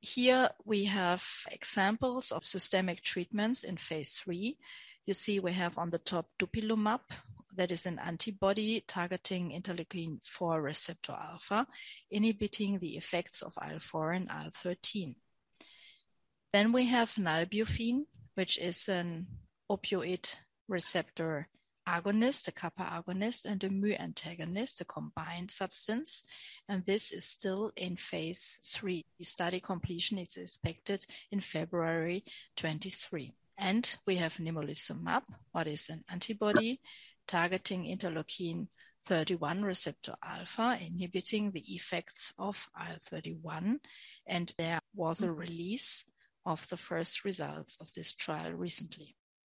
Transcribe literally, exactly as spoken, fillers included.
here we have examples of systemic treatments in phase three. You see we have on the top dupilumab, that is an antibody targeting interleukin four receptor alpha, inhibiting the effects of I L four and I L thirteen. Then we have nalbuphine, which is an opioid receptor agonist, a kappa agonist, and a mu antagonist, a combined substance. And this is still in phase three. The study completion is expected in February twenty-three. And we have nemolizumab, what is an antibody targeting interleukin thirty-one receptor alpha, inhibiting the effects of I L thirty-one. And there was a release of the first results of this trial recently.